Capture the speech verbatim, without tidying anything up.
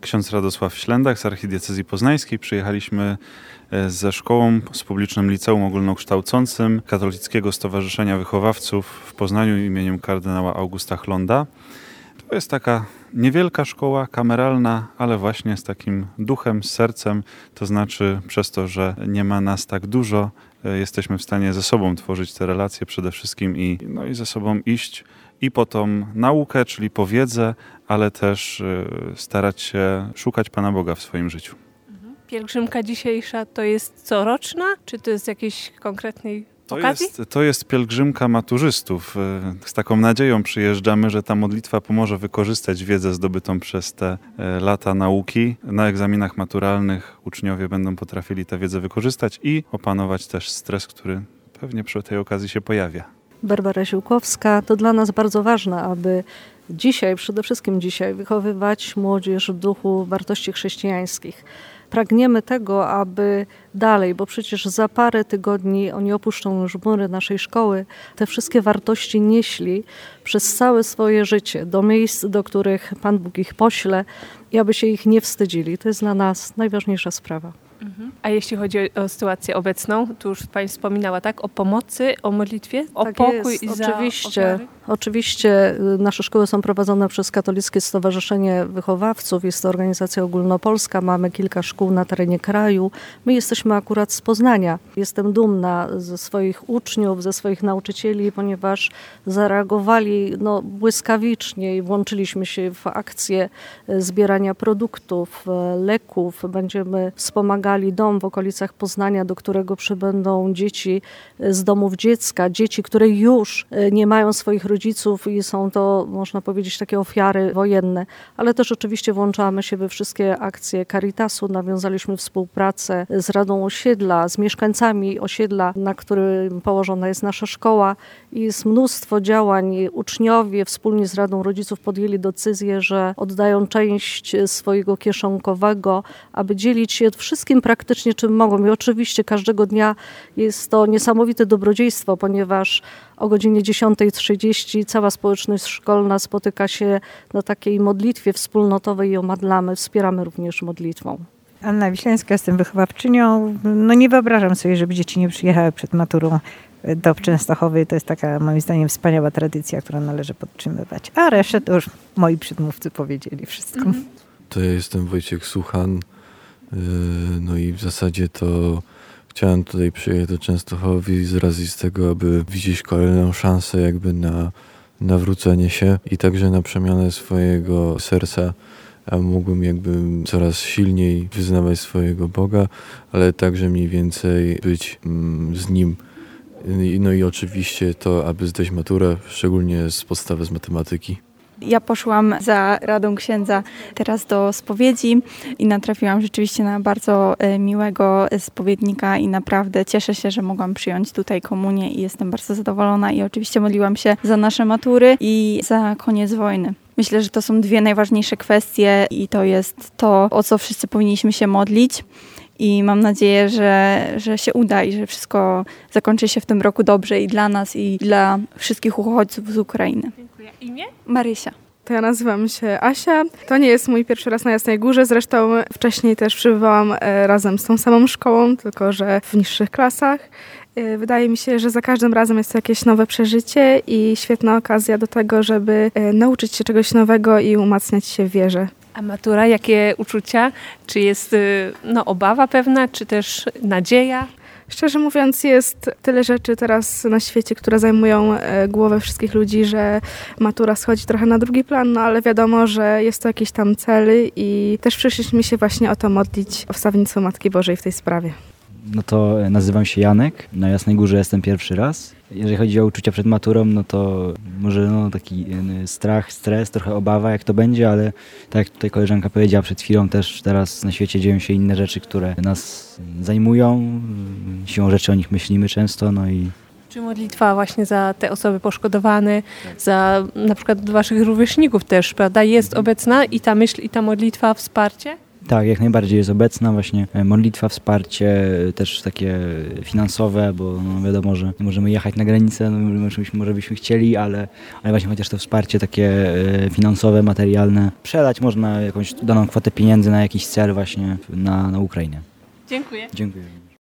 ksiądz Radosław Ślędak z archidiecezji poznańskiej. Przyjechaliśmy ze szkołą, z publicznym liceum ogólnokształcącym Katolickiego Stowarzyszenia Wychowawców w Poznaniu imieniem kardynała Augusta Chlonda. To jest taka niewielka szkoła, kameralna, ale właśnie z takim duchem, z sercem, to znaczy przez to, że nie ma nas tak dużo, jesteśmy w stanie ze sobą tworzyć te relacje przede wszystkim i, no i ze sobą iść i po tą naukę, czyli po wiedzę, ale też starać się szukać Pana Boga w swoim życiu. Pielgrzymka dzisiejsza to jest coroczna, czy to jest jakiejś konkretnej To okazji? jest, to jest pielgrzymka maturzystów. Z taką nadzieją przyjeżdżamy, że ta modlitwa pomoże wykorzystać wiedzę zdobytą przez te lata nauki. Na egzaminach maturalnych uczniowie będą potrafili tę wiedzę wykorzystać i opanować też stres, który pewnie przy tej okazji się pojawia. Barbara Ziółkowska. To dla nas bardzo ważne, aby dzisiaj, przede wszystkim dzisiaj, wychowywać młodzież w duchu wartości chrześcijańskich. Pragniemy tego, aby dalej, bo przecież za parę tygodni oni opuszczą już mury naszej szkoły, te wszystkie wartości nieśli przez całe swoje życie do miejsc, do których Pan Bóg ich pośle i aby się ich nie wstydzili. To jest dla nas najważniejsza sprawa. Mhm. A jeśli chodzi o sytuację obecną, tu już Pani wspominała, tak? O pomocy, o modlitwie, o tak pokój jest. i oczywiście, za ofiary? Oczywiście nasze szkoły są prowadzone przez Katolickie Stowarzyszenie Wychowawców. Jest to organizacja ogólnopolska. Mamy kilka szkół na terenie kraju. My jesteśmy akurat z Poznania. Jestem dumna ze swoich uczniów, ze swoich nauczycieli, ponieważ zareagowali no, błyskawicznie i włączyliśmy się w akcję zbierania produktów, leków. Będziemy wspomagali dom w okolicach Poznania, do którego przybędą dzieci z domów dziecka. Dzieci, które już nie mają swoich rodziców i są to, można powiedzieć, takie ofiary wojenne. Ale też oczywiście włączamy się we wszystkie akcje Caritasu. Nawiązaliśmy współpracę z Radą Osiedla, z mieszkańcami osiedla, na którym położona jest nasza szkoła. I jest mnóstwo działań. Uczniowie wspólnie z Radą Rodziców podjęli decyzję, że oddają część swojego kieszonkowego, aby dzielić się wszystkim praktycznie, czym mogą. I oczywiście każdego dnia jest to niesamowite dobrodziejstwo, ponieważ o godzinie dziesiąta trzydzieści cała społeczność szkolna spotyka się na takiej modlitwie wspólnotowej i ją madlamy. Wspieramy również modlitwą. Anna Wiślańska, jestem wychowawczynią. No nie wyobrażam sobie, żeby dzieci nie przyjechały przed maturą do Częstochowy. To jest taka, moim zdaniem, wspaniała tradycja, którą należy podtrzymywać. A resztę to już moi przedmówcy powiedzieli wszystko. Mhm. To ja jestem Wojciech Suchan. No i w zasadzie to chciałem tutaj przyjechać do Częstochowy z racji z tego, aby widzieć kolejną szansę jakby na nawrócenie się i także na przemianę swojego serca, a mógłbym jakby coraz silniej wyznawać swojego Boga, ale także mniej więcej być mm, z Nim. No i oczywiście to, aby zdać maturę, szczególnie z podstawy z matematyki. Ja poszłam za radą księdza teraz do spowiedzi i natrafiłam rzeczywiście na bardzo miłego spowiednika i naprawdę cieszę się, że mogłam przyjąć tutaj komunię i jestem bardzo zadowolona i oczywiście modliłam się za nasze matury i za koniec wojny. Myślę, że to są dwie najważniejsze kwestie i to jest to, o co wszyscy powinniśmy się modlić. I mam nadzieję, że, że się uda i że wszystko zakończy się w tym roku dobrze i dla nas, i dla wszystkich uchodźców z Ukrainy. Dziękuję. Imię? Marysia. To ja nazywam się Asia. To nie jest mój pierwszy raz na Jasnej Górze. Zresztą wcześniej też przybywałam razem z tą samą szkołą, tylko że w niższych klasach. Wydaje mi się, że za każdym razem jest to jakieś nowe przeżycie i świetna okazja do tego, żeby nauczyć się czegoś nowego i umacniać się w wierze. A matura, jakie uczucia? Czy jest no, obawa pewna, czy też nadzieja? Szczerze mówiąc, jest tyle rzeczy teraz na świecie, które zajmują głowę wszystkich ludzi, że matura schodzi trochę na drugi plan, no ale wiadomo, że jest to jakiś tam cel i też przyszliśmy się właśnie o to modlić o wstawiennictwo Matki Bożej w tej sprawie. No to nazywam się Janek, na Jasnej Górze jestem pierwszy raz. Jeżeli chodzi o uczucia przed maturą, no to może no, taki strach, stres, trochę obawa jak to będzie, ale tak jak tutaj koleżanka powiedziała przed chwilą, też teraz na świecie dzieją się inne rzeczy, które nas zajmują, siłą rzeczy o nich myślimy często, no i Czy modlitwa właśnie za te osoby poszkodowane, za na przykład waszych rówieśników też, prawda, jest obecna i ta myśl, i ta modlitwa, wsparcie? Tak, jak najbardziej jest obecna właśnie modlitwa, wsparcie, też takie finansowe, bo no wiadomo, że nie możemy jechać na granicę, no może, może byśmy chcieli, ale, ale właśnie chociaż to wsparcie takie finansowe, materialne, przelać można jakąś daną kwotę pieniędzy na jakiś cel właśnie na, na Ukrainę. Dziękuję. Dziękuję.